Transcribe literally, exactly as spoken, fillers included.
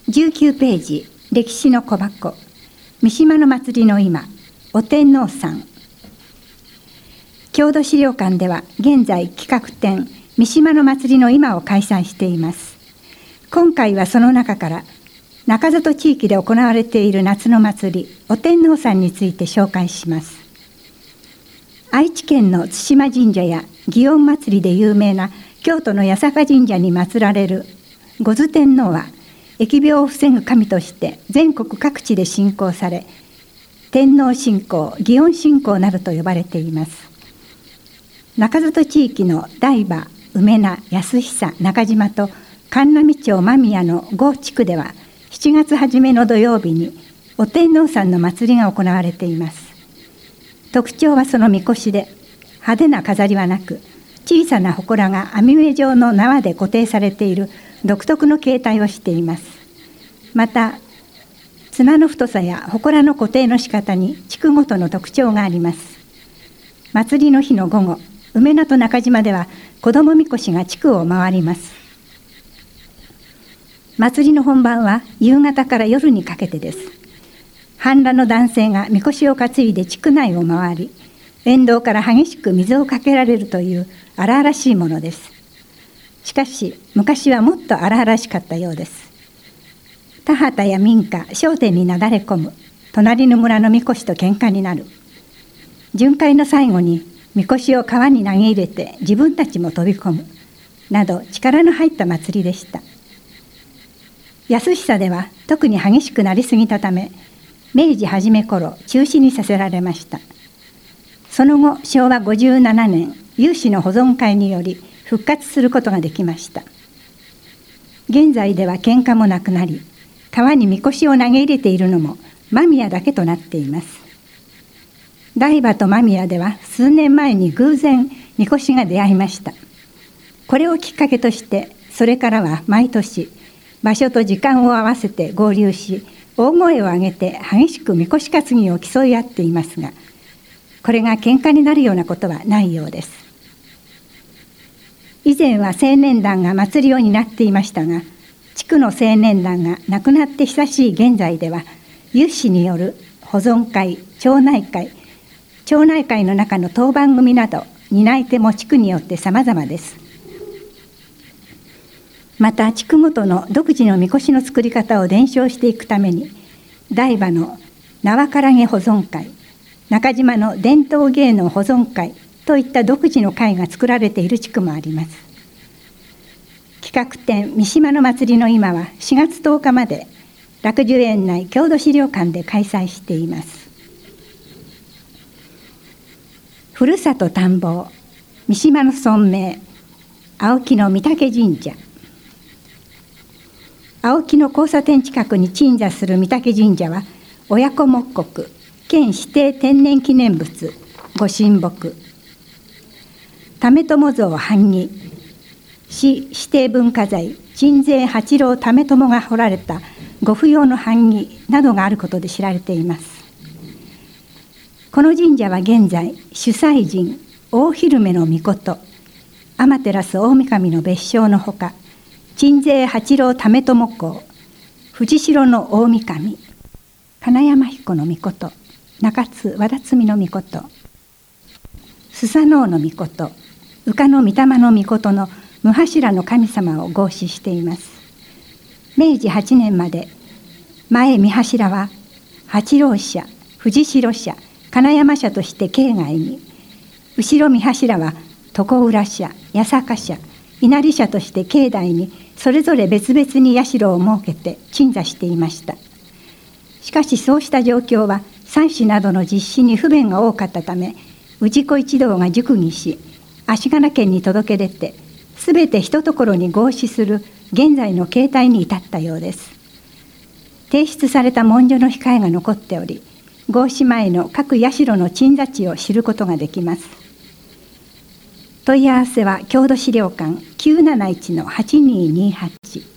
じゅうきゅうページ、歴史の小箱、三島の祭りの今、お天皇さん。郷土資料館では現在企画展、三島の祭りの今を開催しています。今回はその中から、中里地域で行われている夏の祭り、お天皇さんについて紹介します。愛知県の津島神社や祇園祭で有名な京都の八坂神社に祀られる五頭天皇は、疫病を防ぐ神として全国各地で信仰され、天皇信仰、祇園信仰などと呼ばれています。中里地域の台場、梅名、安久、中島と神南町間宮のご地区では、しちがつ初めの土曜日にお天皇さんの祭りが行われています。特徴はその神輿で、派手な飾りはなく、小さな祠が網目状の縄で固定されている独特の形態をしています。また、綱の太さや祠の固定の仕方に地区ごとの特徴があります。祭りの日の午後、梅名と中島では子どもみこしが地区を回ります。祭りの本番は夕方から夜にかけてです。半裸の男性がみこしを担いで地区内を回り、沿道から激しく水をかけられるという荒々しいものです。しかし昔はもっと荒々しかったようです。田畑や民家、商店になだれ込む、隣の村のみこしと喧嘩になる。巡回の最後にみこしを川に投げ入れて自分たちも飛び込むなど力の入った祭りでした。安久では特に激しくなりすぎたため、明治初め頃中止にさせられました。その後しょうわごじゅうななねん、有志の保存会により復活することができました。現在では喧嘩もなくなり、川にみこしを投げ入れているのも間宮だけとなっています。台場と間宮では数年前に偶然みこしが出会いました。これをきっかけとして、それからは毎年場所と時間を合わせて合流し、大声を上げて激しくみこし担ぎを競い合っていますが、これが喧嘩になるようなことはないようです。以前は青年団が祭りを担っていましたが、地区の青年団が亡くなって久しい現在では、有志による保存会、町内会、町内会の中の当番組など担い手も地区によって様々です。また地区ごとの独自のみこしの作り方を伝承していくために、台場の縄からげ保存会、中島の伝統芸能保存会といった独自の会が作られている地区もあります。企画展三島の祭りの今はしがつとおかまで楽寿園内郷土資料館で開催しています。ふるさと探訪、三島の村名、青木の御嶽神社。青木の交差点近くに鎮座する御嶽神社は、親子木刻、県指定天然記念物、ご神木。為朝像版木、市指定文化財、鎮西八郎為朝が彫られたご不要の版木などがあることで知られています。この神社は現在、主催神、大昼目の命、天照大神の別称のほか、鎮西八郎為朝公、藤代の大神、金山彦の命、中津和田摘の命、スサノオの命、宇賀の御霊の命の無柱の神様を合祀しています。明治はちねんまで、前三柱は八郎社、藤代社、金山社として境外に、後ろ三柱は床浦社、八坂社、稲荷社として境内にそれぞれ別々に社を設けて鎮座していました。しかしそうした状況は祭祀などの実施に不便が多かったため、氏子一同が熟議し、足柄県に届け出て、すべて一ところに合祀する現在の形態に至ったようです。提出された文書の控えが残っており、合祀前の各社の鎮座地を知ることができます。問い合わせは郷土資料館 きゅうなないちのはちにーにーはち